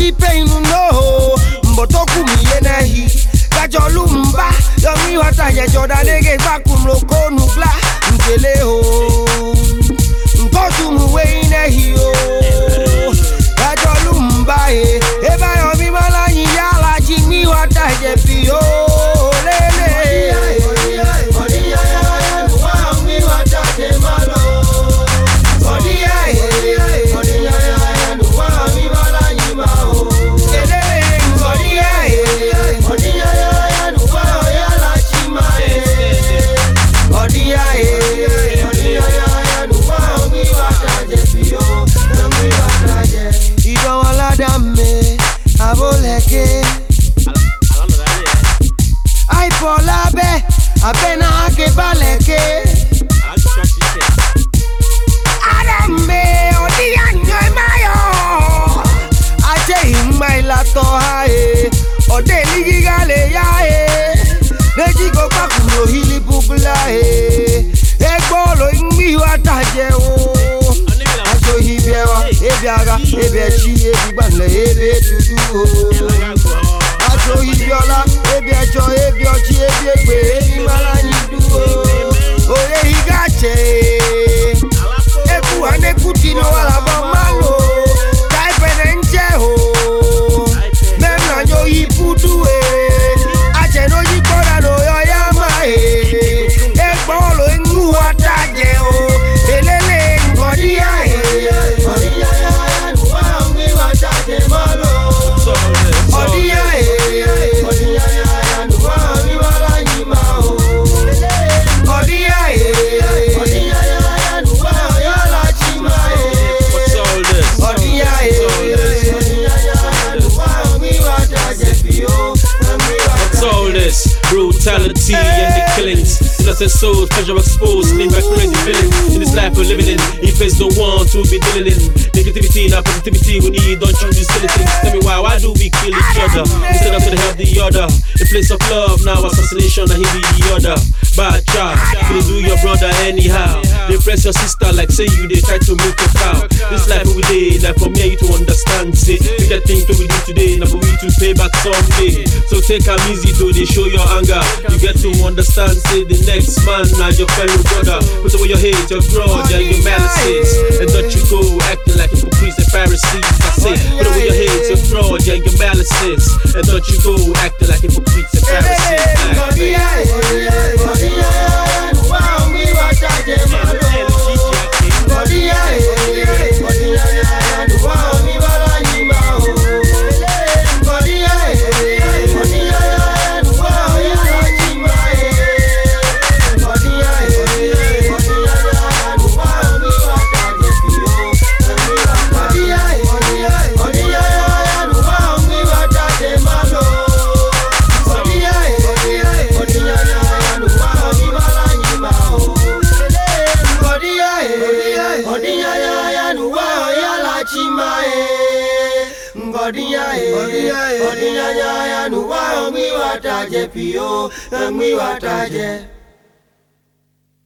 mi pain no mbotoku mi yenehi kajolu mba yo mi wata je joda nege bakum lo konu gla nkele ho nkotu mu we inehi o kajolu mba eba yo mi mala yin yala ji mi wata je fi o lele Apena ke baleke Adambe odiyanyo mayo Aje imai lato hae Ode ligi gale ya Neji go pakulo hili bubula Egbolo ingi wataje o Ajo hibewa ebiaga ebechi ebibane ebe tudu Ajo hibiola ebiejo ebiochi ebiegbe brutality and the killings, innocent souls, pleasure exposed, named by crazy villains. In this life we're living in, he face the one to be dealing in. Negativity, not positivity, we need, don't you these skeletons. Tell me why do we kill each other? Instead of to help the other. In place of love, now assassination, and he be the other. Bad child, you do your brother anyhow. They press your sister like say you, they try to milk your cow. This life we day, like for me you to understand, say, we get things we do today, now for we to pay back someday. So take them easy to they show your anger. You get to understand, say the next man and your fellow brother. Put away your hate, your grudge and your malices. And don't you go acting like hypocrites and Pharisees. I say, put away your hate, your grudge and your malices. And don't you go acting like hypocrites and Pharisees. Odinya ya nuwa mi wataje pio mi wataje